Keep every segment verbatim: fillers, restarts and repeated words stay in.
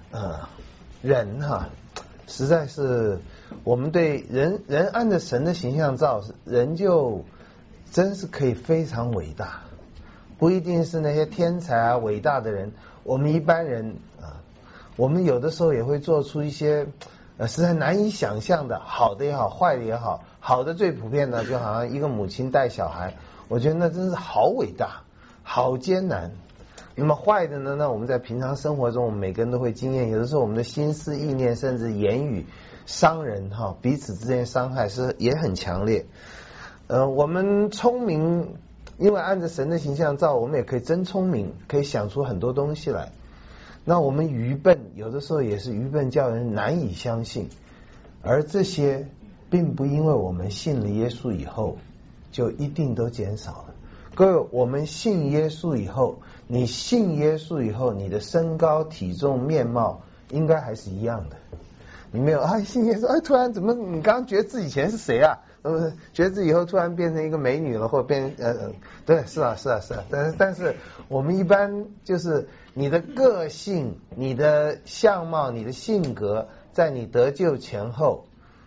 呃，人哈，实在是我们对人人按着神的形象造，人就真是可以非常伟大，不一定是那些天才啊伟大的人，我们一般人啊，我们有的时候也会做出一些呃实在难以想象的，好的也好，坏的也好，好的最普遍的就好像一个母亲带小孩，我觉得那真是好伟大，好艰难。那么坏的呢？那我们在平常生活中，我们每个人都会经验。有的时候，我们的心思意念，甚至言语伤人哈，彼此之间伤害是也很强烈。呃，我们聪明，因为按着神的形象造，我们也可以真聪明，可以想出很多东西来。那我们愚笨，有的时候也是愚笨，叫人难以相信。而这些，并不因为我们信了耶稣以后，就一定都减少了。各位，我们信耶稣以后，你信耶稣以后，你的身高、体重、面貌应该还是一样的。你没有啊，信耶稣，哎，突然怎么你刚刚觉得自己以前是谁啊？呃，觉得自己以后突然变成一个美女了，或者变呃，对，是啊，是啊，是啊。但是但是我们一般就是你的个性、你的相貌、你的性格，在你得救前后，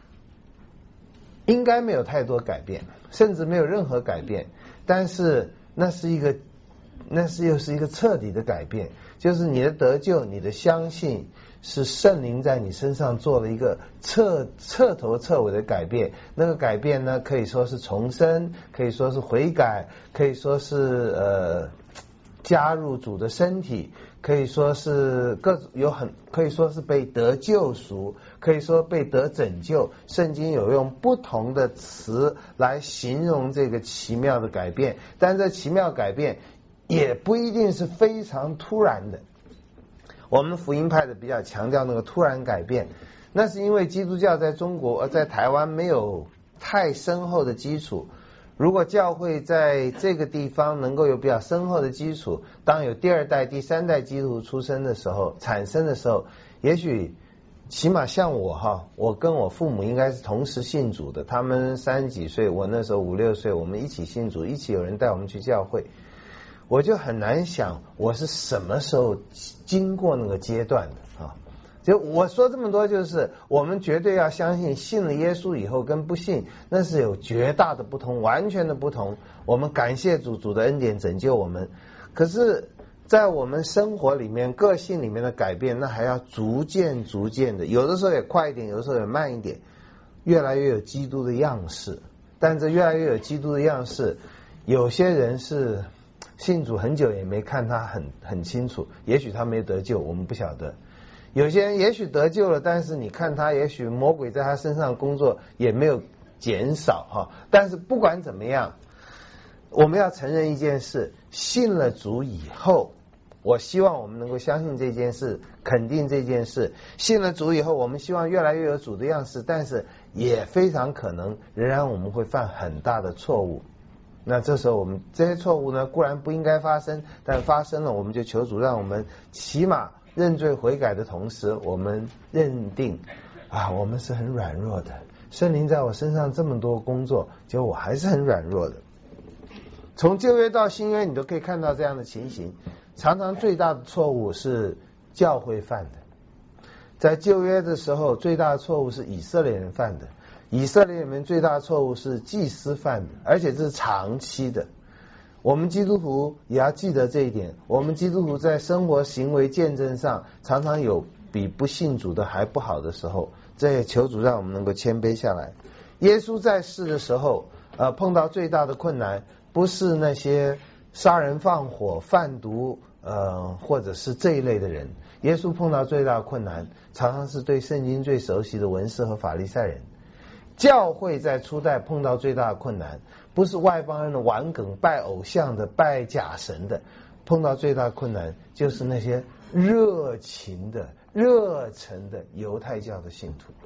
应该没有太多改变，甚至没有任何改变。但是那是一个，那是又是一个彻底的改变，就是你的得救，你的相信是圣灵在你身上做了一个彻彻头彻尾的改变。那个改变呢，可以说是重生，可以说是悔改，可以说是呃加入主的身体，可以说是各有很可以说是被得救赎，可以说被得拯救。圣经有用不同的词来形容这个奇妙的改变，但这奇妙改变也不一定是非常突然的。我们福音派的比较强调那个突然改变，那是因为基督教在中国呃在台湾没有太深厚的基础。如果教会在这个地方能够有比较深厚的基础，当有第二代、第三代基督徒出生的时候、产生的时候，也许起码像我哈，我跟我父母应该是同时信主的，他们三十几岁，我那时候五六岁，我们一起信主，一起有人带我们去教会。我就很难想我是什么时候经过那个阶段的啊。就我说这么多，就是我们绝对要相信，信了耶稣以后跟不信那是有绝大的不同，完全的不同。我们感谢主，主的恩典拯救我们。可是在我们生活里面、个性里面的改变，那还要逐渐逐渐的，有的时候也快一点，有的时候也慢一点，越来越有基督的样式。但这越来越有基督的样式，有些人是信主很久也没看他很很清楚，也许他没得救，我们不晓得。有些人也许得救了，但是你看他，也许魔鬼在他身上工作也没有减少哈。但是不管怎么样，我们要承认一件事，信了主以后，我希望我们能够相信这件事，肯定这件事。信了主以后，我们希望越来越有主的样式，但是也非常可能仍然我们会犯很大的错误。那这时候我们这些错误呢，固然不应该发生，但发生了，我们就求主让我们起码认罪悔改的同时，我们认定啊，我们是很软弱的，圣灵在我身上这么多工作，结果我还是很软弱的。从旧约到新约，你都可以看到这样的情形。常常最大的错误是教会犯的，在旧约的时候，最大的错误是以色列人犯的，以色列人最大的错误是祭司犯的，而且这是长期的。我们基督徒也要记得这一点，我们基督徒在生活行为见证上常常有比不信主的还不好的时候，这也求主让我们能够谦卑下来。耶稣在世的时候呃，碰到最大的困难不是那些杀人放火贩毒呃，或者是这一类的人，耶稣碰到最大的困难常常是对圣经最熟悉的文士和法利赛人。教会在初代碰到最大的困难不是外邦人的顽梗拜偶像的拜假神的，碰到最大的困难就是那些热情的热忱的犹太教的信徒。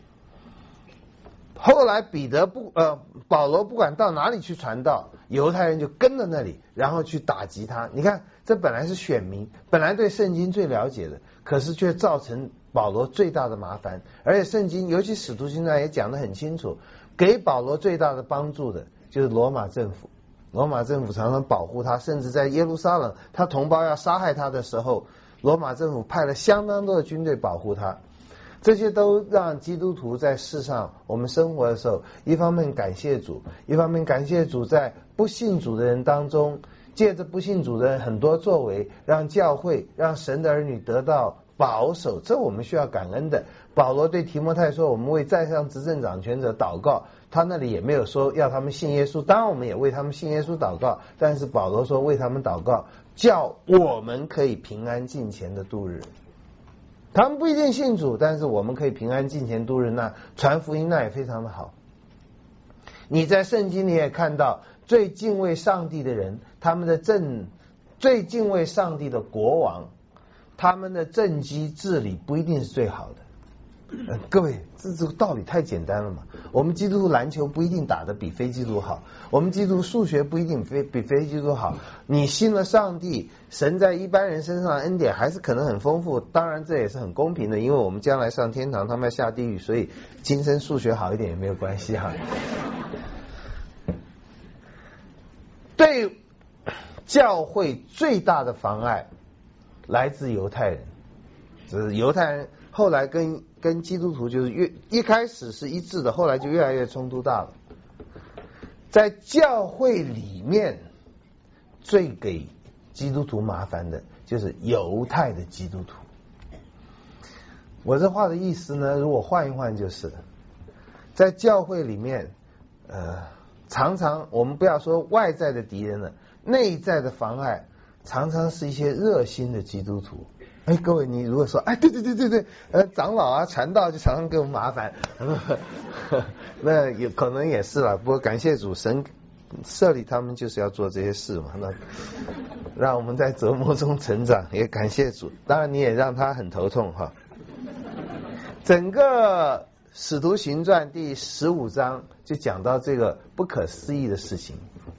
后来彼得不呃保罗不管到哪里去传道，犹太人就跟到那里，然后去打击他。你看，这本来是选民，本来对圣经最了解的，可是却造成保罗最大的麻烦。而且圣经尤其使徒行传也讲得很清楚，给保罗最大的帮助的就是罗马政府。罗马政府常常保护他，甚至在耶路撒冷他同胞要杀害他的时候， 罗马政府派了相当多的军队保护他。这些都让基督徒在世上我们生活的时候，一方面感谢主，一方面感谢主在不信主的人当中，借着不信主的人很多作为，让教会让神的儿女得到保守，这我们需要感恩的。保罗对提摩太说，我们为在上执政掌权者祷告，他那里也没有说要他们信耶稣，当然我们也为他们信耶稣祷告，但是保罗说为他们祷告，叫我们可以平安敬虔的度日。他们不一定信主，但是我们可以平安敬虔度日，那传福音那也非常的好。你在圣经里也看到最敬畏上帝的人，他们的政最敬畏上帝的国王，他们的政绩治理不一定是最好的。呃、各位，这这个道理太简单了嘛。我们基督徒篮球不一定打得比非基督徒好，我们基督徒数学不一定非比非基督徒好。你信了上帝，神在一般人身上的恩典还是可能很丰富，当然这也是很公平的，因为我们将来上天堂，他们要下地狱，所以今生数学好一点也没有关系哈。对教会最大的妨碍来自犹太人，就是犹太人后来跟跟基督徒就是越一开始是一致的，后来就越来越冲突大了。在教会里面最给基督徒麻烦的就是犹太的基督徒。我这话的意思呢，如果换一换就是在教会里面呃，常常我们不要说外在的敌人了，内在的妨碍常常是一些热心的基督徒。哎，各位，你如果说，哎，对对对对对，呃，长老啊、传道就常常给我们麻烦，那有可能也是了。不过感谢主，神设立他们就是要做这些事嘛，那让我们在折磨中成长，也感谢主。当然你也让他很头痛哈。整个使徒行传第十五章就讲到这个不可思议的事情。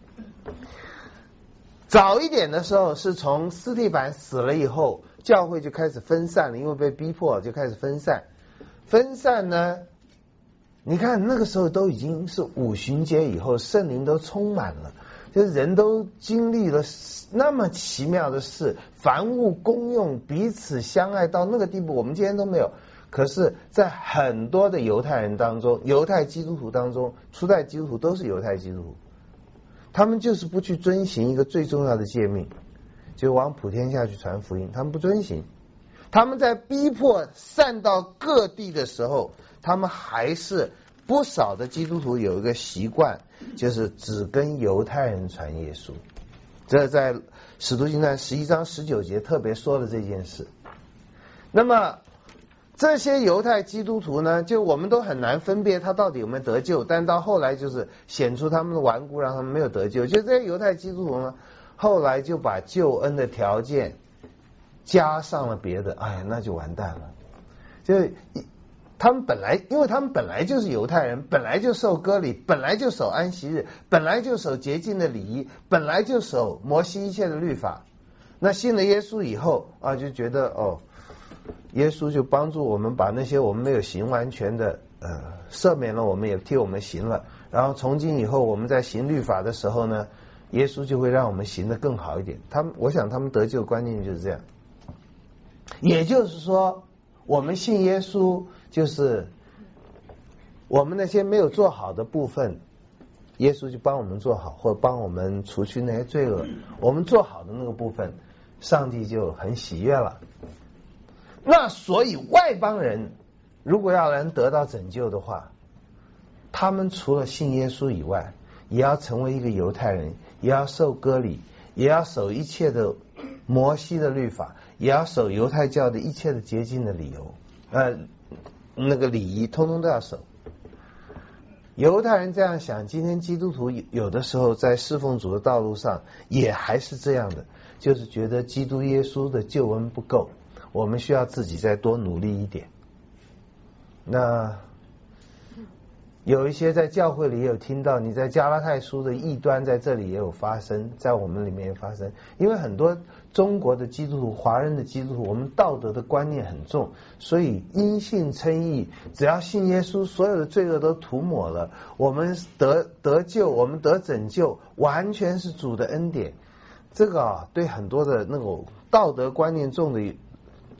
早一点的时候是从司提反死了以后，教会就开始分散了，因为被逼迫就开始分散。分散呢，你看那个时候都已经是五旬节以后，圣灵都充满了，就是人都经历了那么奇妙的事，凡物公用，彼此相爱到那个地步，我们今天都没有。可是在很多的犹太人当中，犹太基督徒当中，初代基督徒都是犹太基督徒，他们就是不去遵行一个最重要的诫命，就往普天下去传福音，他们不遵行。他们在逼迫散到各地的时候，他们还是不少的基督徒有一个习惯，就是只跟犹太人传耶稣。这在使徒行传十一章十九节特别说了这件事。那么这些犹太基督徒呢，就我们都很难分辨他到底有没有得救，但到后来就是显出他们的顽固，让他们没有得救。就这些犹太基督徒呢，后来就把救恩的条件加上了别的，哎，那就完蛋了。就他们本来，因为他们本来就是犹太人，本来就受割礼，本来就守安息日，本来就守洁净的礼仪，本来就守摩西一切的律法。那信了耶稣以后啊，就觉得哦，耶稣就帮助我们把那些我们没有行完全的呃赦免了，我们也替我们行了。然后从今以后我们在行律法的时候呢，耶稣就会让我们行得更好一点。他们，我想他们得救的观念就是这样。也就是说，我们信耶稣，就是我们那些没有做好的部分，耶稣就帮我们做好，或者帮我们除去那些罪恶。我们做好的那个部分，上帝就很喜悦了。那所以外邦人如果要能得到拯救的话，他们除了信耶稣以外，也要成为一个犹太人，也要受割礼，也要守一切的摩西的律法，也要守犹太教的一切的洁净的理由，呃，那个礼仪，通通都要守。犹太人这样想，今天基督徒有的时候在侍奉主的道路上也还是这样的，就是觉得基督耶稣的救恩不够，我们需要自己再多努力一点。那有一些在教会里也有听到，你在加拉太书的异端在这里也有发生，在我们里面也发生。因为很多中国的基督徒、华人的基督徒，我们道德的观念很重，所以因信称义，只要信耶稣，所有的罪恶都涂抹了，我们得得救，我们得拯救，完全是主的恩典。这个啊，对很多的那种道德观念重的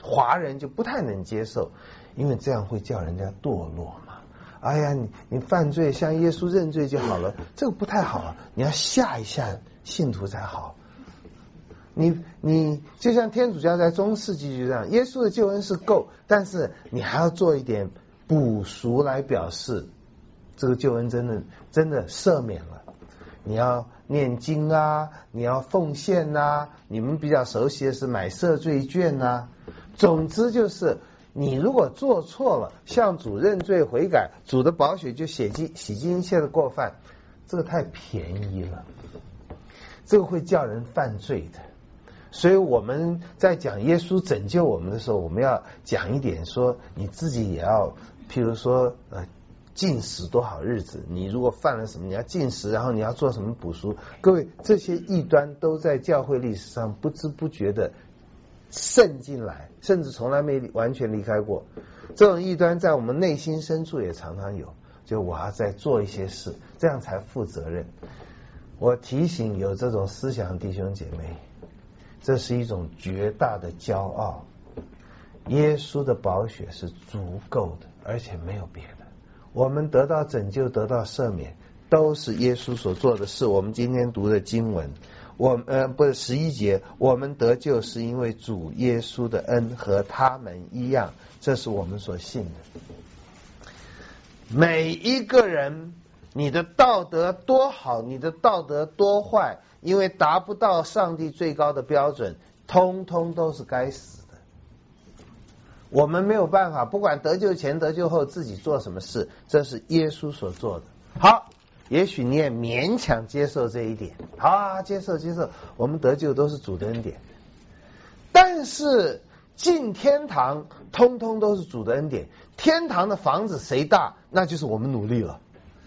华人就不太能接受，因为这样会叫人家堕落嘛。哎呀，你你犯罪向耶稣认罪就好了，这个不太好啊，你要吓一吓信徒才好。你你就像天主教在中世纪就这样，耶稣的救恩是够，但是你还要做一点补赎来表示这个救恩真的真的赦免了。你要念经啊，你要奉献啊，你们比较熟悉的是买赦罪券啊。总之就是你如果做错了，向主认罪悔改，主的宝血就洗净洗净一切的过犯，这个太便宜了，这个会叫人犯罪的。所以我们在讲耶稣拯救我们的时候，我们要讲一点说你自己也要，譬如说呃禁食多少日子，你如果犯了什么你要禁食，然后你要做什么补赎。各位，这些异端都在教会历史上不知不觉的渗进来，甚至从来没完全离开过。这种异端在我们内心深处也常常有，就我要再做一些事，这样才负责任。我提醒有这种思想的弟兄姐妹，这是一种绝大的骄傲。耶稣的宝血是足够的，而且没有别的。我们得到拯救，得到赦免，都是耶稣所做的事。我们今天读的经文，我们呃不是十一节，我们得救是因为主耶稣的恩和他们一样，这是我们所信的。每一个人，你的道德多好，你的道德多坏，因为达不到上帝最高的标准，通通都是该死的。我们没有办法，不管得救前得救后自己做什么事，这是耶稣所做的。好，也许你也勉强接受这一点，好啊，接受接受，我们得救都是主的恩典。但是进天堂通通都是主的恩典，天堂的房子谁大，那就是我们努力了。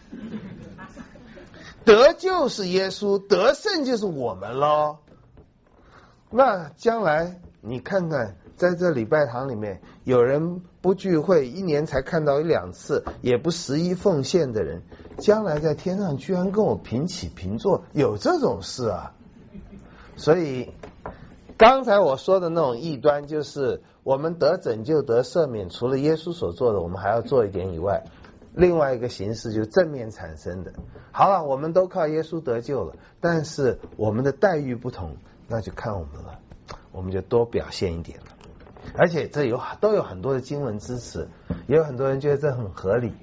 得救是耶稣，得胜就是我们咯。那将来你看看，在这礼拜堂里面，有人不聚会，一年才看到一两次，也不十一奉献的人，将来在天上居然跟我平起平坐，有这种事啊？所以刚才我说的那种异端，就是我们得拯救得赦免，除了耶稣所做的我们还要做一点以外，另外一个形式就是正面产生的。好了，我们都靠耶稣得救了，但是我们的待遇不同，那就看我们了，我们就多表现一点了。而且这有都有很多的经文支持，也有很多人觉得这很合理。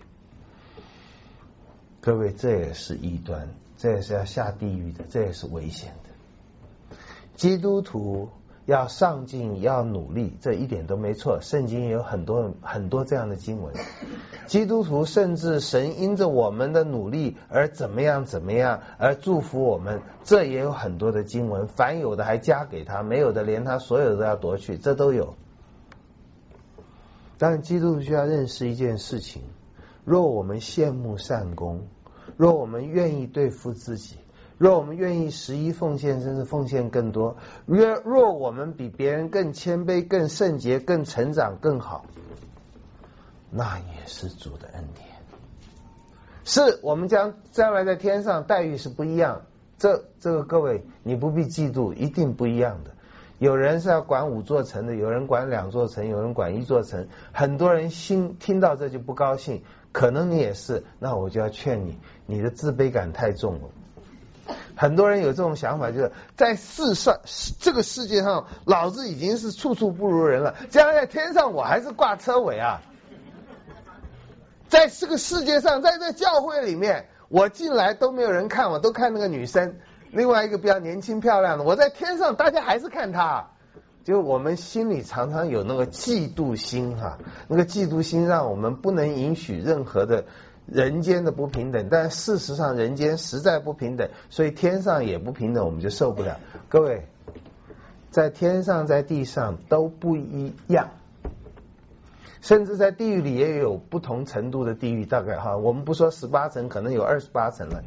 各位，这也是异端，这也是要下地狱的，这也是危险的。基督徒要上进，要努力，这一点都没错，圣经也有很多很多这样的经文。基督徒甚至神因着我们的努力而怎么样怎么样而祝福我们，这也有很多的经文，凡有的还加给他，没有的连他所有的都要夺去，这都有。但基督徒需要认识一件事情，若我们羡慕善功，若我们愿意对付自己，若我们愿意十一奉献，甚至奉献更多，若若我们比别人更谦卑、更圣洁、更成长、更好，那也是主的恩典。是我们将将来在天上待遇是不一样，这这个各位你不必嫉妒，一定不一样的。有人是要管五座城的，有人管两座城，有人管一座城，很多人心听到这就不高兴，可能你也是，那我就要劝你，你的自卑感太重了。很多人有这种想法，就是在世上这个世界上，老子已经是处处不如人了，将来在天上我还是挂车尾啊。在这个世界上，在这教会里面，我进来都没有人看我，都看那个女生，另外一个比较年轻漂亮的，我在天上大家还是看她。就我们心里常常有那个嫉妒心哈、啊，那个嫉妒心让我们不能允许任何的人间的不平等，但事实上人间实在不平等，所以天上也不平等，我们就受不了。各位，在天上在地上都不一样，甚至在地狱里也有不同程度的地狱，大概哈，我们不说十八层，可能有二十八层了。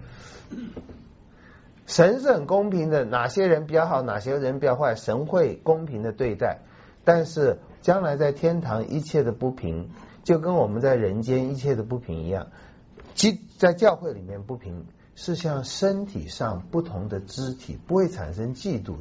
神是很公平的，哪些人比较好，哪些人比较坏，神会公平的对待。但是将来在天堂一切的不平，就跟我们在人间一切的不平一样，在教会里面不平是像身体上不同的肢体，不会产生嫉妒的。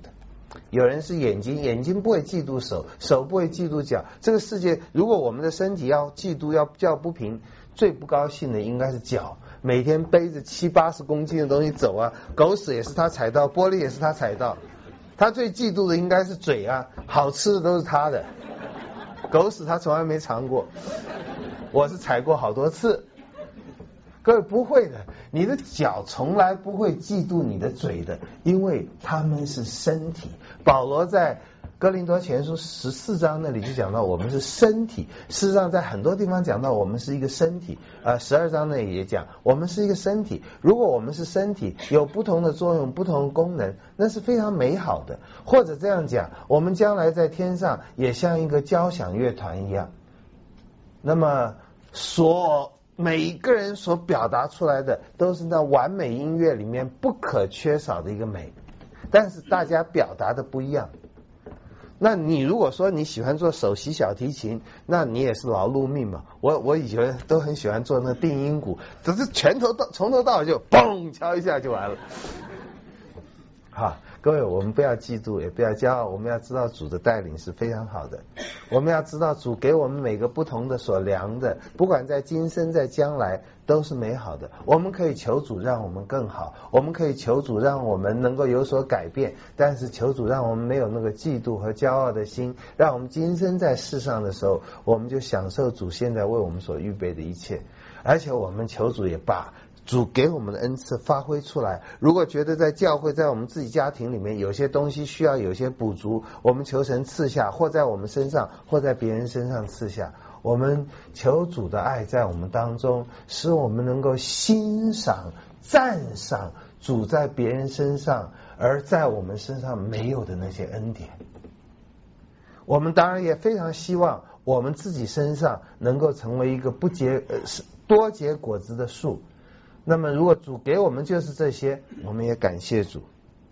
有人是眼睛，眼睛不会嫉妒手，手不会嫉妒脚。这个世界，如果我们的身体要嫉妒要叫不平，最不高兴的应该是脚，每天背着七八十公斤的东西走啊，狗屎也是他踩到，玻璃也是他踩到。他最嫉妒的应该是嘴啊，好吃的都是他的，狗屎他从来没尝过，我是踩过好多次。各位不会的，你的脚从来不会嫉妒你的嘴的，因为他们是身体。保罗在哥林多前书十四章那里就讲到我们是身体，事实上在很多地方讲到我们是一个身体，呃，十二章那里也讲我们是一个身体。如果我们是身体，有不同的作用、不同的功能，那是非常美好的。或者这样讲，我们将来在天上也像一个交响乐团一样，那么所每一个人所表达出来的都是那完美音乐里面不可缺少的一个美，但是大家表达的不一样。那你如果说你喜欢做首席小提琴，那你也是劳碌命嘛。我我以前都很喜欢做那定音鼓，只是拳头到从头到尾就嘣敲一下就完了。好，各位，我们不要嫉妒，也不要骄傲，我们要知道主的带领是非常好的。我们要知道主给我们每个不同的所量的，不管在今生在将来都是美好的。我们可以求主让我们更好，我们可以求主让我们能够有所改变，但是求主让我们没有那个嫉妒和骄傲的心，让我们今生在世上的时候，我们就享受主现在为我们所预备的一切。而且我们求主也把主给我们的恩赐发挥出来。如果觉得在教会在我们自己家庭里面有些东西需要有些补足，我们求神赐下，或在我们身上或在别人身上赐下。我们求主的爱在我们当中，使我们能够欣赏赞赏主在别人身上而在我们身上没有的那些恩典。我们当然也非常希望我们自己身上能够成为一个不结呃多结果子的树。那么如果主给我们就是这些，我们也感谢主。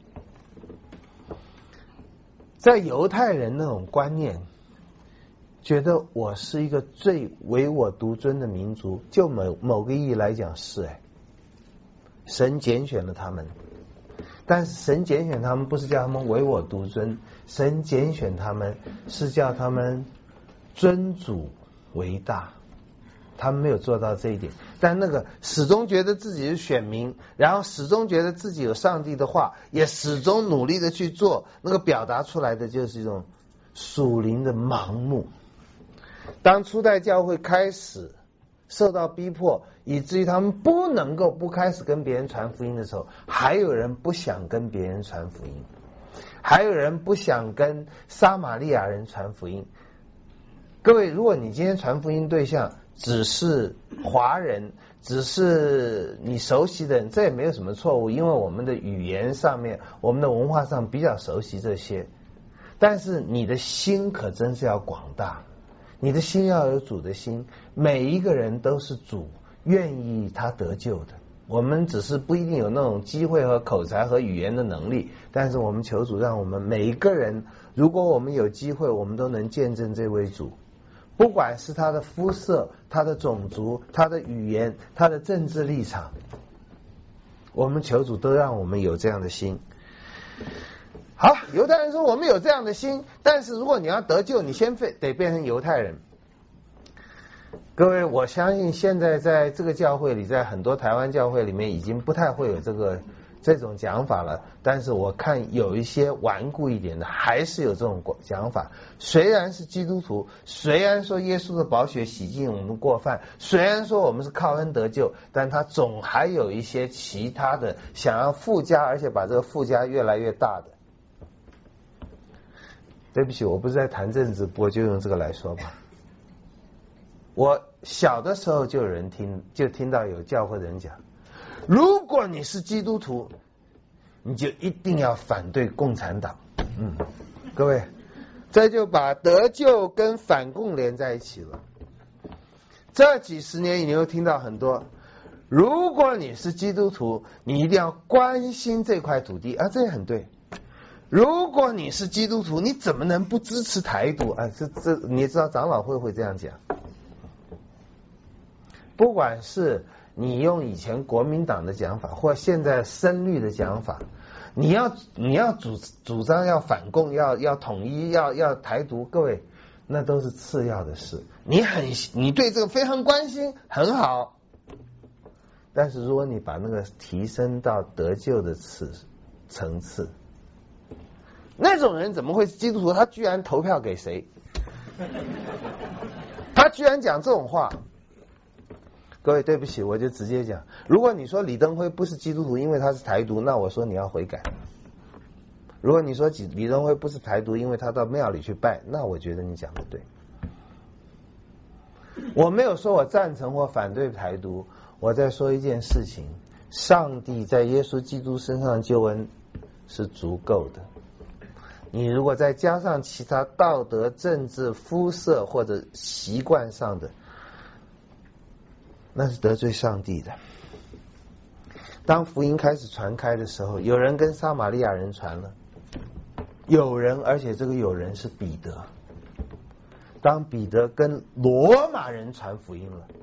在犹太人那种观念，觉得我是一个最唯我独尊的民族，就某某个意义来讲是，哎，神拣选了他们，但是神拣选他们不是叫他们唯我独尊，神拣选他们是叫他们尊主为大。他们没有做到这一点，但那个始终觉得自己是选民，然后始终觉得自己有上帝的话，也始终努力的去做，那个表达出来的就是一种属灵的盲目。当初代教会开始受到逼迫，以至于他们不能够不开始跟别人传福音的时候，还有人不想跟别人传福音，还有人不想跟撒玛利亚人传福音。各位，如果你今天传福音对象只是华人，只是你熟悉的人，这也没有什么错误，因为我们的语言上面，我们的文化上比较熟悉这些。但是你的心可真是要广大，你的心要有主的心，每一个人都是主愿意他得救的。我们只是不一定有那种机会和口才和语言的能力，但是我们求主让我们每一个人，如果我们有机会，我们都能见证这位主。不管是他的肤色、他的种族、他的语言、他的政治立场，我们求主都让我们有这样的心。好，犹太人说我们有这样的心，但是如果你要得救，你先得变成犹太人。各位，我相信现在在这个教会里，在很多台湾教会里面已经不太会有这个这种讲法了，但是我看有一些顽固一点的还是有这种讲法。虽然是基督徒，虽然说耶稣的宝血洗净我们过犯，虽然说我们是靠恩得救，但他总还有一些其他的想要附加，而且把这个附加越来越大的。对不起，我不是在谈政治，我就用这个来说吧。我小的时候就有人听，就听到有教会的人讲，如果你是基督徒，你就一定要反对共产党。嗯，各位，这就把得救跟反共连在一起了。这几十年你会听到很多，如果你是基督徒，你一定要关心这块土地啊，这也很对。如果你是基督徒，你怎么能不支持台独啊？这这你也知道长老会会这样讲。不管是你用以前国民党的讲法，或现在深绿的讲法， 你要你要主主张要反共，要要统一，要要台独，各位那都是次要的事。你很你对这个非常关心，很好。但是如果你把那个提升到得救的次层次，那种人怎么会是基督徒？他居然投票给谁？他居然讲这种话。各位对不起，我就直接讲，如果你说李登辉不是基督徒，因为他是台独，那我说你要悔改。如果你说李登辉不是台独，因为他到庙里去拜，那我觉得你讲的对。我没有说我赞成或反对台独，我在说一件事情，上帝在耶稣基督身上救恩是足够的。你如果再加上其他道德、政治、肤色或者习惯上的，那是得罪上帝的。当福音开始传开的时候，有人跟撒玛利亚人传了，有人，而且这个有人是彼得。当彼得跟罗马人传福音了，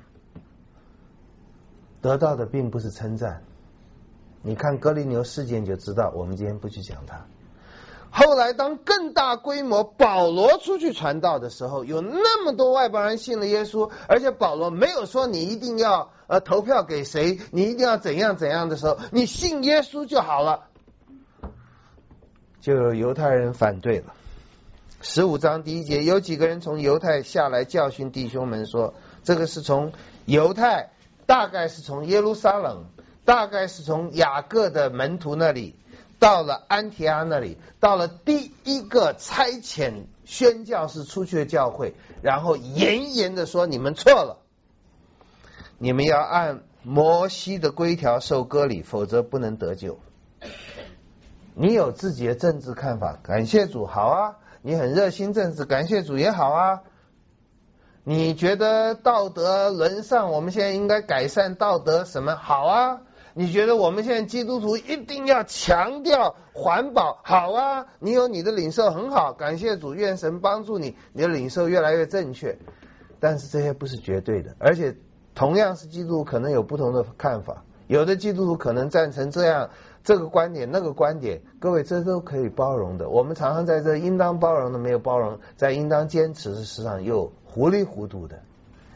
得到的并不是称赞。你看哥林流事件就知道，我们今天不去讲它。后来当更大规模保罗出去传道的时候，有那么多外邦人信了耶稣，而且保罗没有说你一定要呃投票给谁，你一定要怎样怎样的时候，你信耶稣就好了，就有犹太人反对了。十五章第一节，有几个人从犹太下来教训弟兄们说，这个是从犹太，大概是从耶路撒冷，大概是从雅各的门徒那里到了安提阿那里，到了第一个差遣宣教士出去的教会，然后严严的说，你们错了，你们要按摩西的规条受割礼，否则不能得救。你有自己的政治看法，感谢主，好啊，你很热心政治，感谢主也好啊。你觉得道德沦丧，我们现在应该改善道德什么，好啊。你觉得我们现在基督徒一定要强调环保，好啊，你有你的领受很好，感谢主，愿神帮助你，你的领受越来越正确。但是这些不是绝对的，而且同样是基督徒可能有不同的看法，有的基督徒可能赞成这样这个观点那个观点，各位这都可以包容的。我们常常在这应当包容的没有包容，在应当坚持的事上又糊里糊涂的。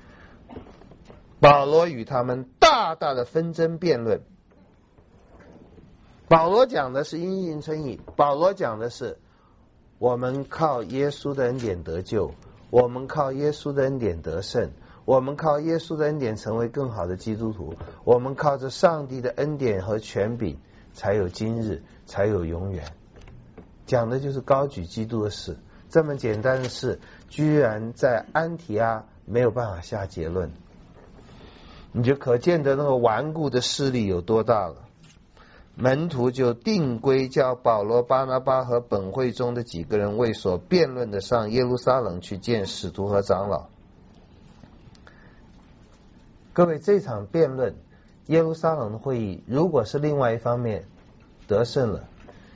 保罗与他们大大的纷争辩论。保罗讲的是因信称义，保罗讲的是我们靠耶稣的恩典得救，我们靠耶稣的恩典得胜，我们靠耶稣的恩典成为更好的基督徒，我们靠着上帝的恩典和权柄才有今日，才有永远。讲的就是高举基督的事，这么简单的事居然在安提阿没有办法下结论，你就可见得那个顽固的势力有多大了。门徒就定规叫保罗、巴拿巴和本会中的几个人为所辩论的上耶路撒冷去见使徒和长老。各位，这场辩论耶路撒冷的会议，如果是另外一方面得胜了，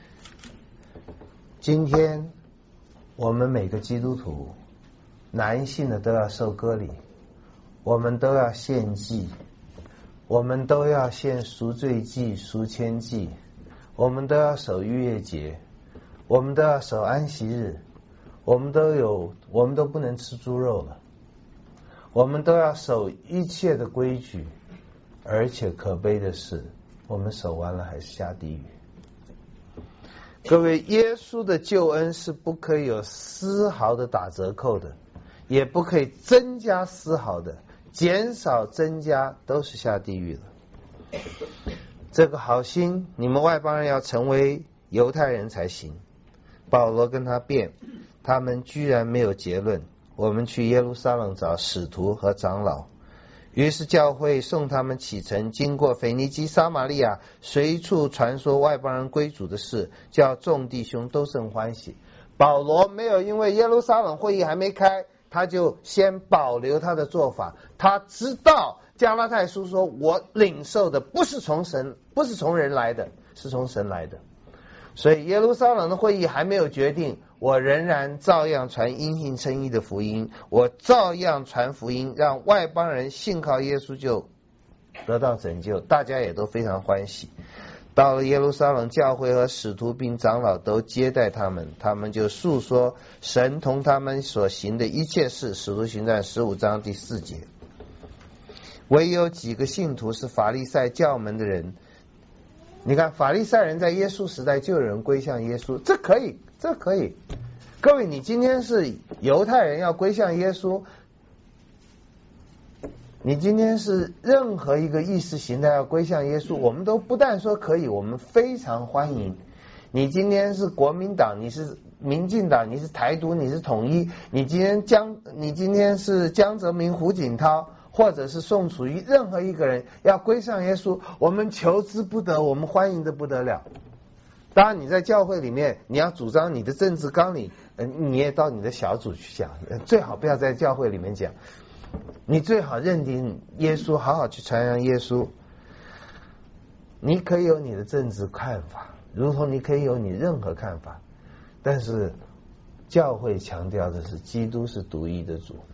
今天我们每个基督徒男性的都要受割礼，我们都要献祭，我们都要献赎罪祭、赎愆祭，我们都要守逾越节，我们都要守安息日，我们都有，我们都不能吃猪肉了，我们都要守一切的规矩，而且可悲的是，我们守完了还是下地狱。各位，耶稣的救恩是不可以有丝毫的打折扣的，也不可以增加丝毫的，减少增加都是下地狱的。这个好心，你们外邦人要成为犹太人才行。保罗跟他辩，他们居然没有结论。我们去耶路撒冷找使徒和长老，于是教会送他们启程，经过腓尼基、撒玛利亚，随处传说外邦人归主的事，叫众弟兄都甚欢喜。保罗没有因为耶路撒冷会议还没开，他就先保留他的做法。他知道加拉太书说，我领受的不是从神，不是从人来的，是从神来的。所以耶路撒冷的会议还没有决定，我仍然照样传因信称义的福音，我照样传福音，让外邦人信靠耶稣就得到拯救，大家也都非常欢喜。 到了耶路撒冷，教会和使徒并长老都接待他们，他们就述说神同他们所行的一切事。使徒行传十五章第四节。唯有几个信徒是法利赛教门的人。你看法利赛人在耶稣时代就有人归向耶稣，这可以，这可以。各位，你今天是犹太人要归向耶稣，你今天是任何一个意识形态要归向耶稣，我们都不但说可以，我们非常欢迎。你今天是国民党，你是民进党，你是台独，你是统一，你今天江你今天是江泽民、胡锦涛，或者是宋楚瑜，任何一个人要归向耶稣，我们求之不得，我们欢迎的不得了。当然你在教会里面你要主张你的政治纲领，你也到你的小组去讲，最好不要在教会里面讲，你最好认定耶稣，好好去传扬耶稣。你可以有你的政治看法，如同你可以有你任何看法，但是教会强调的是基督是独一的主。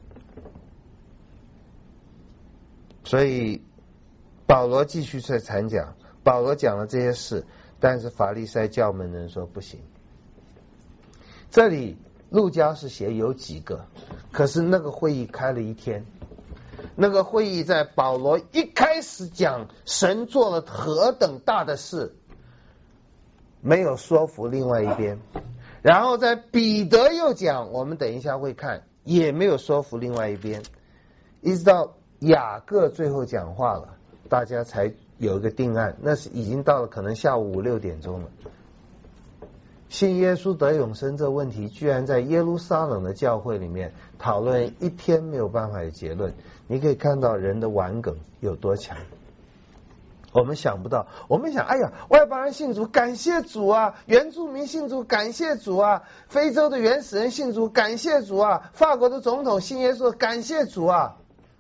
所以保罗继续在阐讲，保罗讲了这些事，但是法利赛教门人说不行。这里路加是写有几个，可是那个会议开了一天，那个会议在保罗一开始讲神做了何等大的事，没有说服另外一边，然后在彼得又讲，我们等一下会看，也没有说服另外一边，一直到雅各最后讲话了，大家才有一个定案，那是已经到了可能下午五六点钟了。信耶稣得永生这问题，居然在耶路撒冷的教会里面讨论一天没有办法有结论。你可以看到人的顽梗有多强。我们想不到，我们想，哎呀，外邦人信主，感谢主啊；原住民信主，感谢主啊；非洲的原始人信主，感谢主啊；法国的总统信耶稣，感谢主啊。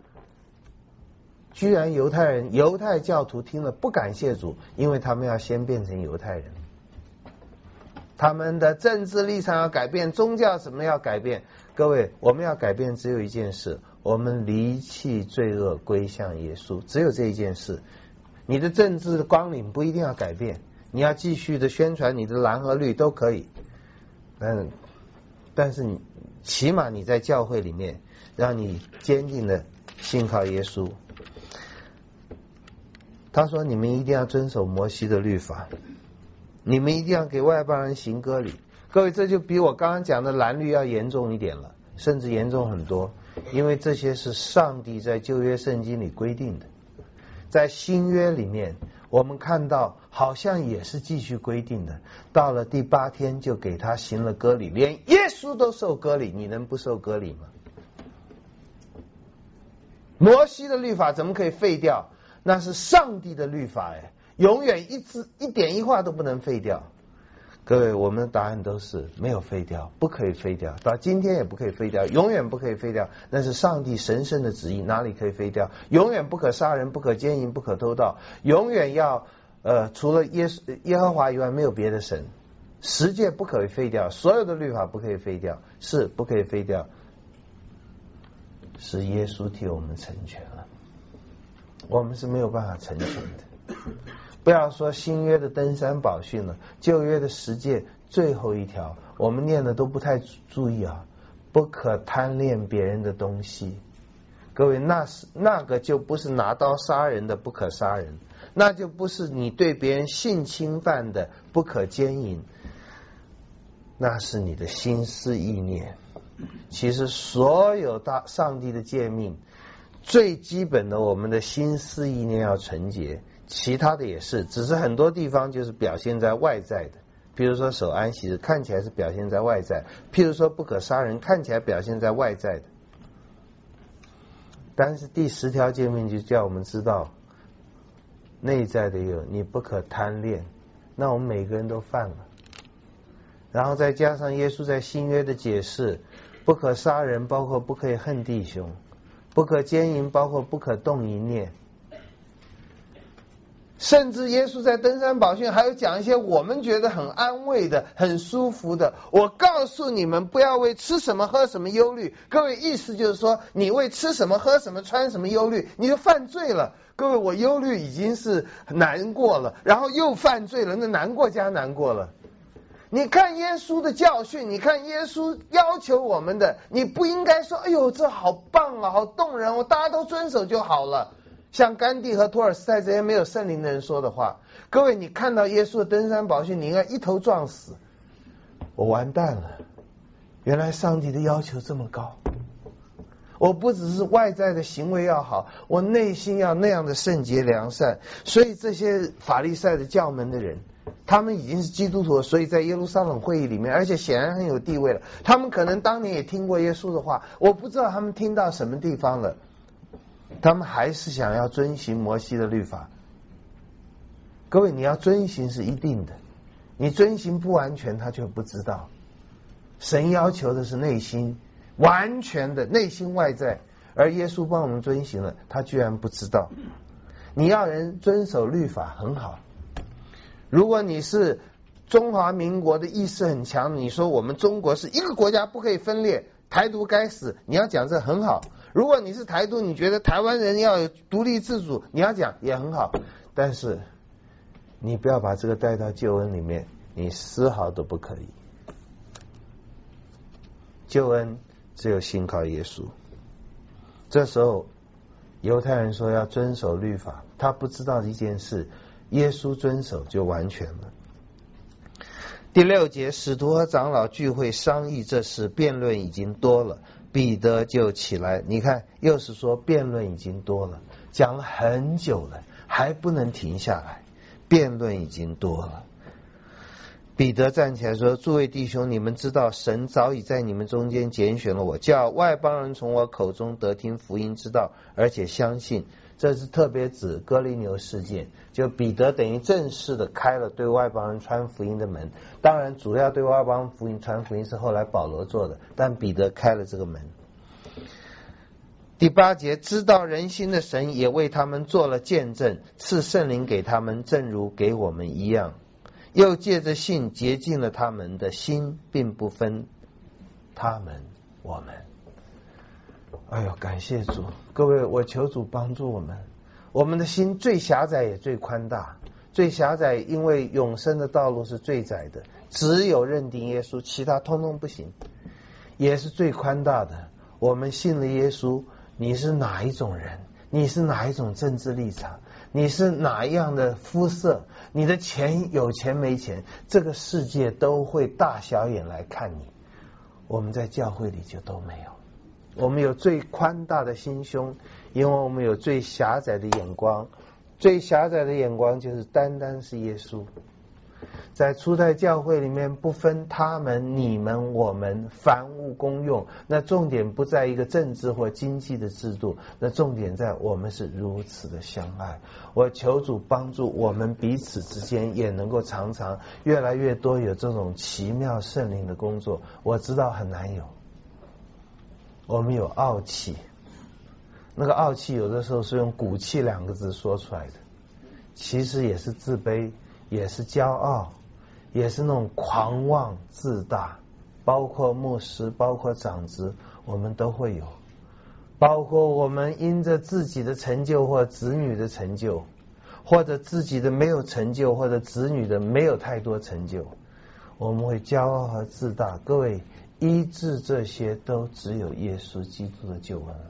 居然犹太人、犹太教徒听了不感谢主，因为他们要先变成犹太人，他们的政治立场要改变，宗教什么要改变。各位，我们要改变只有一件事，我们离弃罪恶，归向耶稣，只有这一件事。你的政治的纲领不一定要改变，你要继续的宣传你的蓝和绿都可以，但但是你起码你在教会里面，让你坚定的信靠耶稣。他说你们一定要遵守摩西的律法，你们一定要给外邦人行割礼。各位，这就比我刚刚讲的蓝绿要严重一点了，甚至严重很多，因为这些是上帝在旧约圣经里规定的。在新约里面我们看到好像也是继续规定的，到了第八天就给他行了割礼，连耶稣都受割礼，你能不受割礼吗？摩西的律法怎么可以废掉？那是上帝的律法，哎，永远一字一点一画都不能废掉。各位，我们的答案都是没有废掉，不可以废掉，到今天也不可以废掉，永远不可以废掉，那是上帝神圣的旨意，哪里可以废掉？永远不可杀人，不可奸淫，不可偷盗，永远要呃除了耶耶和华以外没有别的神，十诫不可以废掉，所有的律法不可以废掉，是不可以废掉，是耶稣替我们成全了，我们是没有办法成全的。不要说新约的登山宝训了，旧约的十诫最后一条我们念的都不太注意啊，不可贪恋别人的东西。各位，那是那个就不是拿刀杀人的不可杀人，那就不是你对别人性侵犯的不可奸淫，那是你的心思意念。其实所有大上帝的诫命最基本的，我们的心思意念要纯洁，其他的也是，只是很多地方就是表现在外在的，比如说守安息日看起来是表现在外在，譬如说不可杀人看起来表现在外在的，但是第十条诫命就叫我们知道内在的有你不可贪恋，那我们每个人都犯了。然后再加上耶稣在新约的解释，不可杀人包括不可以恨弟兄，不可奸淫包括不可动淫念， 甚至耶稣在登山宝训还有讲一些我们觉得很安慰的、很舒服的。我告诉你们，不要为吃什么喝什么忧虑。各位，意思就是说，你为吃什么喝什么穿什么忧虑，你就犯罪了。各位，我忧虑已经是难过了，然后又犯罪了，那难过加难过了。你看耶稣的教训，你看耶稣要求我们的，你不应该说，哎呦，这好棒啊，好动人，我大家都遵守就好了。像甘地和托尔斯泰这些没有圣灵的人说的话。各位，你看到耶稣的登山宝训，你应该一头撞死。我完蛋了，原来上帝的要求这么高。我不只是外在的行为要好，我内心要那样的圣洁良善。所以这些法利赛的教门的人，他们已经是基督徒，所以在耶路撒冷会议里面，而且显然很有地位了。他们可能当年也听过耶稣的话，我不知道他们听到什么地方了。他们还是想要遵行摩西的律法。各位，你要遵行是一定的，你遵行不完全，他就不知道。神要求的是内心完全的，内心外在，而耶稣帮我们遵行了，他居然不知道。你要人遵守律法很好，如果你是中华民国的意识很强，你说我们中国是一个国家不可以分裂，台独该死，你要讲这很好。如果你是台独，你觉得台湾人要有独立自主，你要讲也很好。但是你不要把这个带到救恩里面，你丝毫都不可以。救恩只有信靠耶稣。这时候犹太人说要遵守律法，他不知道一件事，耶稣遵守就完全了。第六节，使徒和长老聚会商议这事，辩论已经多了，彼得就起来。你看，又是说辩论已经多了，讲了很久了，还不能停下来，辩论已经多了。彼得站起来说，诸位弟兄，你们知道神早已在你们中间拣选了我，叫外邦人从我口中得听福音之道，而且相信。这是特别指哥林流事件，就彼得等于正式的开了对外邦人传福音的门。当然主要对外邦福音传福音是后来保罗做的，但彼得开了这个门。第八节，知道人心的神也为他们做了见证，赐圣灵给他们，正如给我们一样，又借着信洁净了他们的心，并不分他们我们。哎呦，感谢主！各位，我求主帮助我们。我们的心最狭窄也最宽大，最狭窄因为永生的道路是最窄的，只有认定耶稣，其他通通不行。也是最宽大的，我们信了耶稣，你是哪一种人，你是哪一种政治立场，你是哪样的肤色，你的钱有钱没钱，这个世界都会大小眼来看你。我们在教会里就都没有。我们有最宽大的心胸，因为我们有最狭窄的眼光。最狭窄的眼光就是单单是耶稣。在初代教会里面，不分他们、你们、我们，凡物公用。那重点不在一个政治或经济的制度，那重点在我们是如此的相爱。我求主帮助我们彼此之间也能够常常越来越多有这种奇妙圣灵的工作。我知道很难有，我们有傲气，那个傲气有的时候是用骨气两个字说出来的，其实也是自卑，也是骄傲，也是那种狂妄自大。包括牧师，包括长子，我们都会有。包括我们因着自己的成就或子女的成就，或者自己的没有成就，或者子女的没有太多成就，我们会骄傲和自大。各位，医治这些都只有耶稣基督的救恩。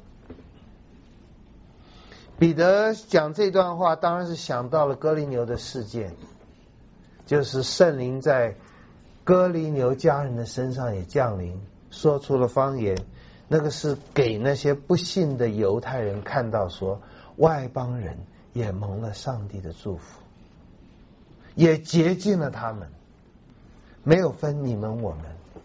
彼得讲这段话当然是想到了哥林流的事件，就是圣灵在哥林流家人的身上也降临，说出了方言。那个是给那些不信的犹太人看到，说外邦人也蒙了上帝的祝福，也洁净了他们，没有分你们我们。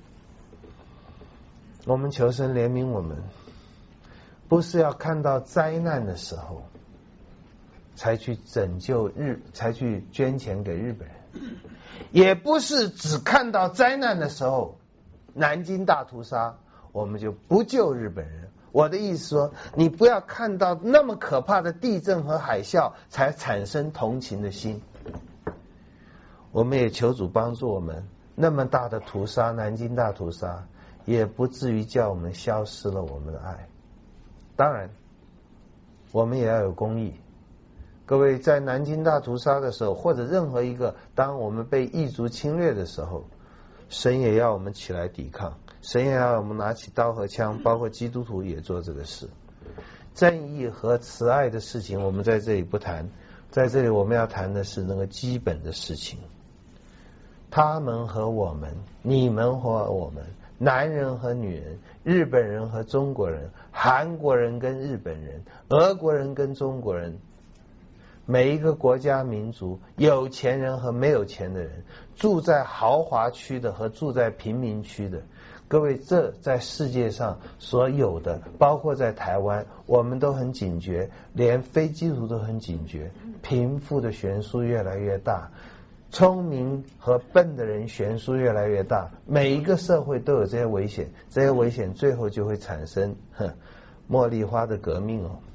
我们求神怜悯我们，不是要看到灾难的时候才去拯救日，才去捐钱给日本人，也不是只看到灾难的时候，南京大屠杀我们就不救日本人， 我的意思说，你不要看到那么可怕的地震和海啸才产生同情的心。我们也求主帮助我们，那么大的屠杀，南京大屠杀，也不至于叫我们消失了我们的爱。当然，我们也要有公义。各位，在南京大屠杀的时候，或者任何一个当我们被异族侵略的时候，神也要我们起来抵抗，神也要我们拿起刀和枪，包括基督徒也做这个事。正义和慈爱的事情我们在这里不谈，在这里我们要谈的是那个基本的事情。他们和我们，你们和我们，男人和女人，日本人和中国人，韩国人跟日本人，俄国人跟中国人，每一个国家民族，有钱人和没有钱的人，住在豪华区的和住在贫民区的，各位，这在世界上所有的，包括在台湾，我们都很警觉，连非基督徒都很警觉，贫富的悬殊越来越大，聪明和笨的人悬殊越来越大，每一个社会都有这些危险，这些危险最后就会产生哼茉莉花的革命哦。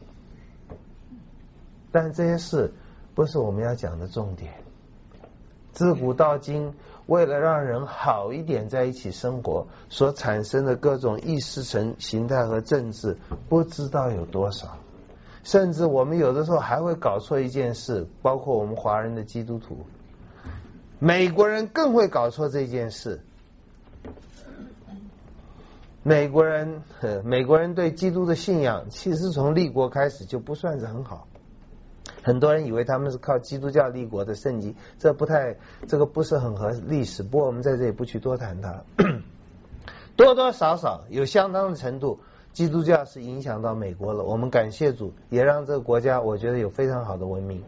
但这些事不是我们要讲的重点。自古到今，为了让人好一点在一起生活，所产生的各种意识形态和政治，不知道有多少。甚至我们有的时候还会搞错一件事，包括我们华人的基督徒，美国人更会搞错这件事。美国人，美国人对基督的信仰，其实从立国开始就不算是很好。很多人以为他们是靠基督教立国的圣经，这不太，这个不是很合历史。不过我们在这里不去多谈它，多多少少有相当的程度，基督教是影响到美国了。我们感谢主，也让这个国家我觉得有非常好的文明。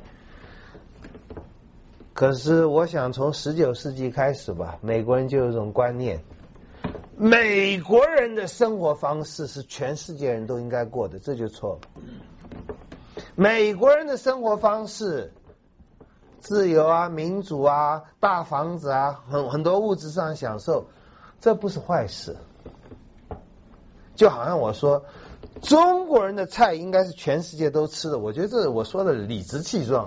可是我想从十九世纪开始吧，美国人就有一种观念，美国人的生活方式是全世界人都应该过的，这就错了。美国人的生活方式，自由啊、民主啊、大房子啊，很很多物质上的享受，这不是坏事。就好像我说，中国人的菜应该是全世界都吃的，我觉得这我说的理直气壮。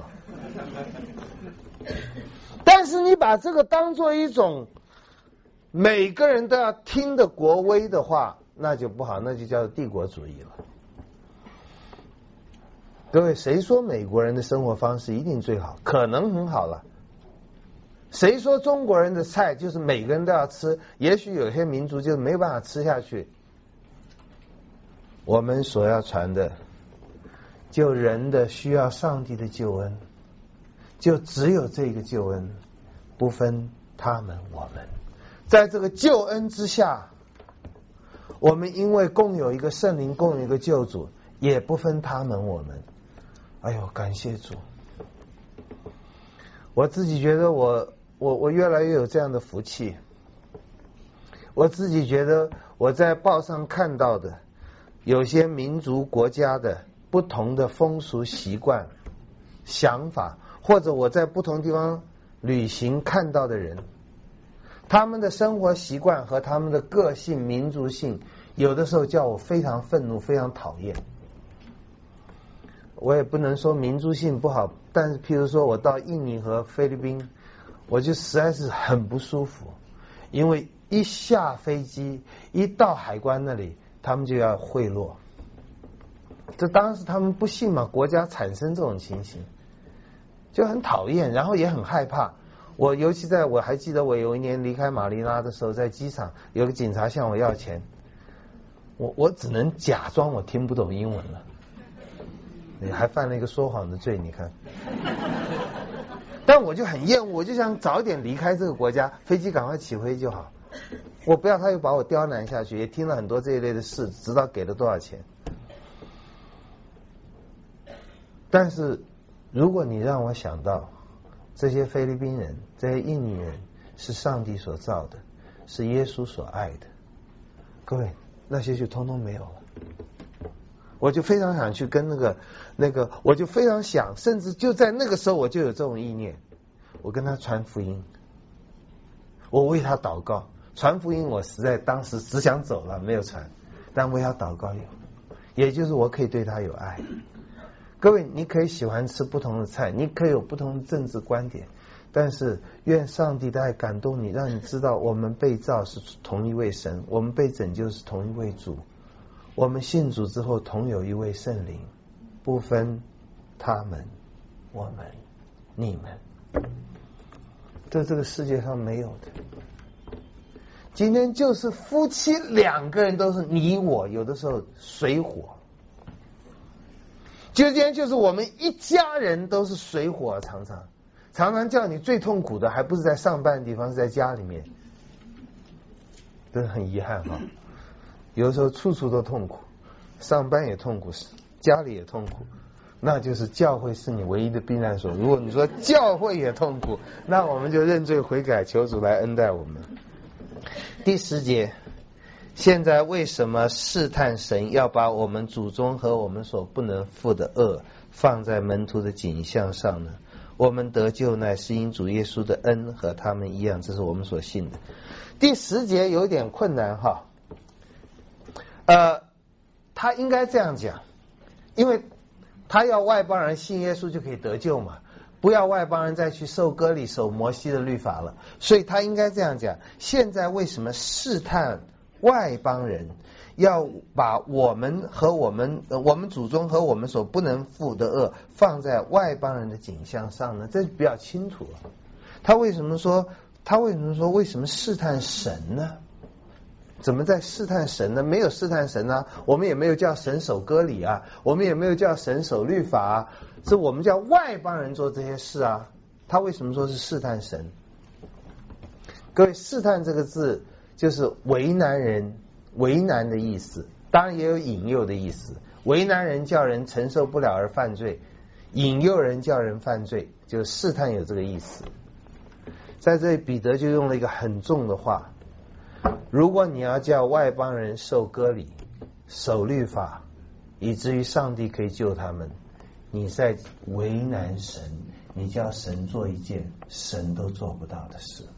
但是你把这个当做一种每个人都要听的国威的话，那就不好，那就叫做帝国主义了。各位，谁说美国人的生活方式一定最好？可能很好了。谁说中国人的菜就是每个人都要吃？也许有些民族就没办法吃下去。我们所要传的，就人的需要上帝的救恩，就只有这个救恩，不分他们我们。在这个救恩之下，我们因为共有一个圣灵，共有一个救主，也不分他们我们。哎呦，感谢主！我自己觉得我我我越来越有这样的福气。我自己觉得我在报上看到的有些民族国家的不同的风俗习惯、想法，或者我在不同地方旅行看到的人，他们的生活习惯和他们的个性、民族性，有的时候叫我非常愤怒、非常讨厌。我也不能说民族性不好，但是譬如说我到印尼和菲律宾，我就实在是很不舒服，因为一下飞机一到海关那里，他们就要贿赂。这当然是他们不幸嘛，国家产生这种情形，就很讨厌，然后也很害怕。我尤其在我还记得我有一年离开马尼拉的时候，在机场有个警察向我要钱，我我只能假装我听不懂英文了。你还犯了一个说谎的罪，你看。但我就很厌恶，我就想早点离开这个国家，飞机赶快起飞就好。我不要他又把我刁难下去，也听了很多这一类的事，知道给了多少钱。但是如果你让我想到这些菲律宾人、这些印尼人是上帝所造的，是耶稣所爱的，各位，那些就通通没有了。我就非常想去跟那个那个，我就非常想，甚至就在那个时候我就有这种意念，我跟他传福音，我为他祷告。传福音我实在当时只想走了，没有传，但为他祷告有， 也就是我可以对他有爱。各位，你可以喜欢吃不同的菜，你可以有不同的政治观点，但是愿上帝的爱感动你，让你知道我们被造是同一位神，我们被拯救是同一位主，我们信主之后同有一位圣灵，不分他们我们你们，在这个世界上没有的。今天就是夫妻两个人都是你我，有的时候水火，就今天就是我们一家人都是水火，常常常常叫你最痛苦的还不是在上班的地方，是在家里面，真的很遗憾哈。有的时候处处都痛苦，上班也痛苦，家里也痛苦，那就是教会是你唯一的避难所。如果你说教会也痛苦，那我们就认罪悔改，求主来恩待我们。第十节，现在为什么试探神要把我们祖宗和我们所不能负的恶放在门徒的景象上呢？我们得救乃是因主耶稣的恩，和他们一样，这是我们所信的。第十节有点困难哈，呃，他应该这样讲，因为他要外邦人信耶稣就可以得救嘛，不要外邦人再去受割礼守摩西的律法了，所以他应该这样讲，现在为什么试探外邦人要把我们和我们、呃、我们祖宗和我们所不能负的恶放在外邦人的景象上呢？这比较清楚了。他为什么说他为什么说为什么试探神呢？怎么在试探神呢？没有试探神啊，我们也没有叫神守割礼啊，我们也没有叫神守律法啊，是我们叫外邦人做这些事啊。他为什么说是试探神？各位，试探这个字就是为难人，为难的意思，当然也有引诱的意思。为难人叫人承受不了而犯罪，引诱人叫人犯罪，就试探有这个意思。在这里彼得就用了一个很重的话，如果你要叫外邦人受割礼守律法，以至于上帝可以救他们，你在为难神，你叫神做一件神都做不到的事。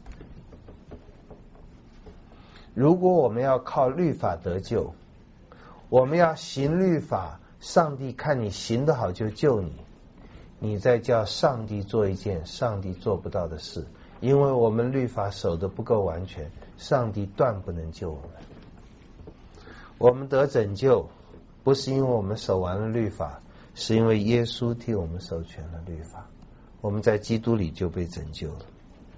如果我们要靠律法得救，我们要行律法，上帝看你行得好就救你，你再叫上帝做一件上帝做不到的事，因为我们律法守得不够完全，上帝断不能救我们。我们得拯救不是因为我们守完了律法，是因为耶稣替我们守全了律法，我们在基督里就被拯救了。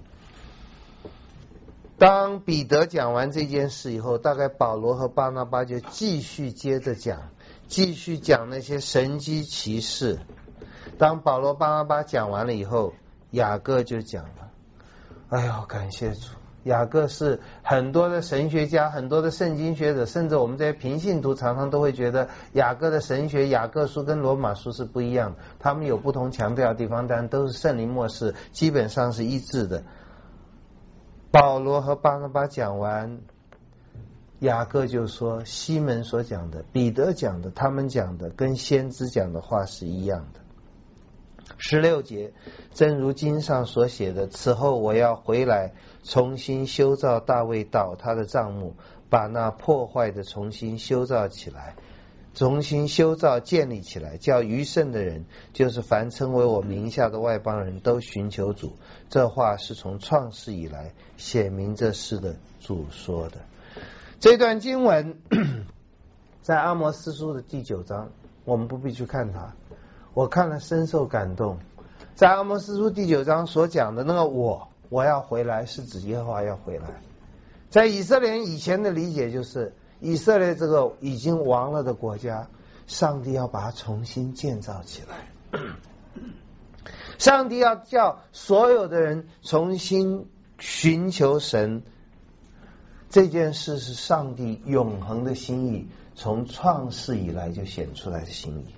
当彼得讲完这件事以后，大概保罗和巴拿巴就继续接着讲，继续讲那些神迹奇事。当保罗巴拿巴讲完了以后，雅各就讲了，哎呦，感谢主，雅各是很多的神学家，很多的圣经学者，甚至我们这些平信徒常常都会觉得雅各的神学，雅各书跟罗马书是不一样的，他们有不同强调的地方，但都是圣灵默示，基本上是一致的。保罗和巴拿巴讲完，雅各就说西门所讲的，彼得讲的，他们讲的跟先知讲的话是一样的。十六节，正如经上所写的，此后我要回来重新修造大卫倒他的帐幕，把那破坏的重新修造起来，重新修造建立起来，叫余剩的人，就是凡称为我名下的外邦人都寻求主。这话是从创世以来显明这事的主说的。这段经文在阿摩司书的第九章，我们不必去看它，我看了深受感动。在阿摩司书第九章所讲的那个我我要回来，是指耶和华要回来。在以色列人以前的理解就是，以色列这个已经亡了的国家，上帝要把它重新建造起来，上帝要叫所有的人重新寻求神，这件事是上帝永恒的心意，从创世以来就显出来的心意。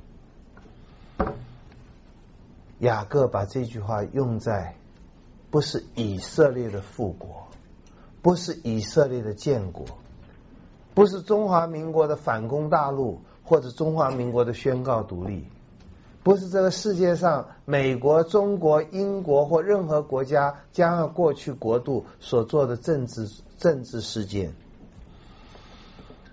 雅各把这句话用在不是以色列的复国，不是以色列的建国，不是中华民国的反攻大陆，或者中华民国的宣告独立，不是这个世界上美国、中国、英国或任何国家将要过去国度所做的政治政治事件。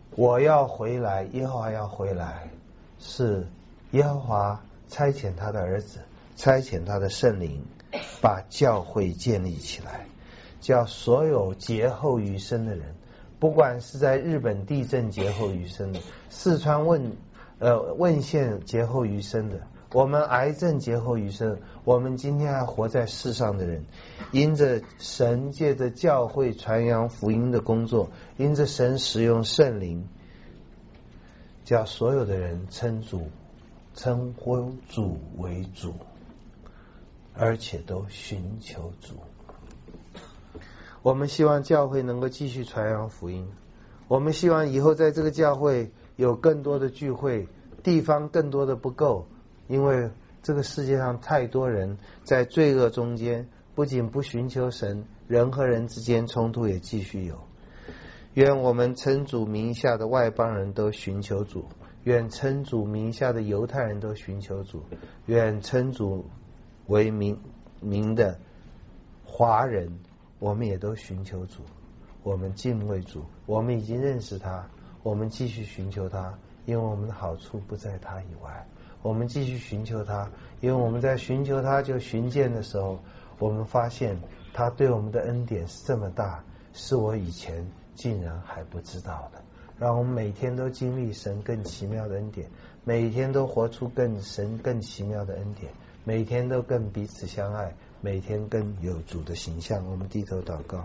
我要回来，耶和华要回来，是耶和华差遣他的儿子，差遣他的圣灵，把教会建立起来，叫所有劫后余生的人，不管是在日本地震劫后余生的，四川汶呃汶县劫后余生的，我们癌症劫后余生，我们今天还活在世上的人，因着神借着教会传扬福音的工作，因着神使用圣灵，叫所有的人称主称呼主为主，而且都寻求主。我们希望教会能够继续传扬福音，我们希望以后在这个教会有更多的聚会，地方更多的不够，因为这个世界上太多人在罪恶中间，不仅不寻求神，人和人之间冲突也继续有。愿我们称主名下的外邦人都寻求主，愿称主名下的犹太人都寻求主，愿称主为名名的华人，我们也都寻求主，我们敬畏主，我们已经认识他，我们继续寻求他，因为我们的好处不在他以外。我们继续寻求他，因为我们在寻求他就寻见的时候，我们发现他对我们的恩典是这么大，是我以前竟然还不知道的。让我们每天都经历神更奇妙的恩典，每天都活出更神更奇妙的恩典，每天都更彼此相爱，每天更有主的形象。我们低头祷告。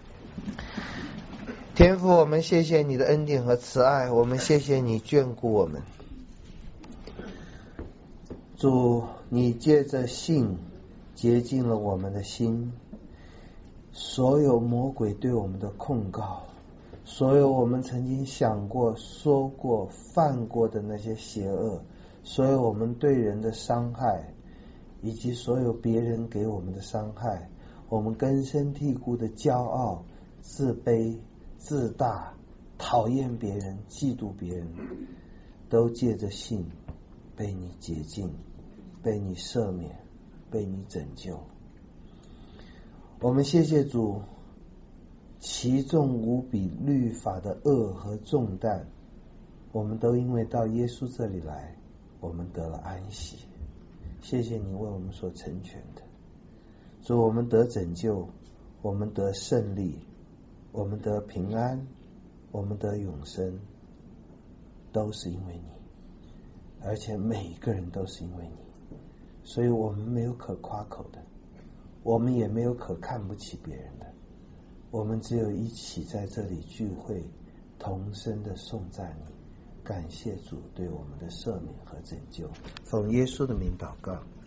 天父，我们谢谢你的恩典和慈爱，我们谢谢你眷顾我们。主，你借着信洁净了我们的心，所有魔鬼对我们的控告，所有我们曾经想过说过犯过的那些邪恶，所有我们对人的伤害，以及所有别人给我们的伤害，我们根深蒂固的骄傲、自卑、自大、讨厌别人、嫉妒别人，都借着信被你洁净，被你赦免，被你拯救。我们谢谢主，其重无比律法的恶和重担，我们都因为到耶稣这里来，我们得了安息。谢谢你为我们所成全的。主，我们得拯救，我们得胜利，我们得平安，我们得永生，都是因为你，而且每一个人都是因为你。所以我们没有可夸口的，我们也没有可看不起别人的，我们只有一起在这里聚会，同声的颂赞你，感谢主对我们的赦免和拯救。奉耶稣的名祷告。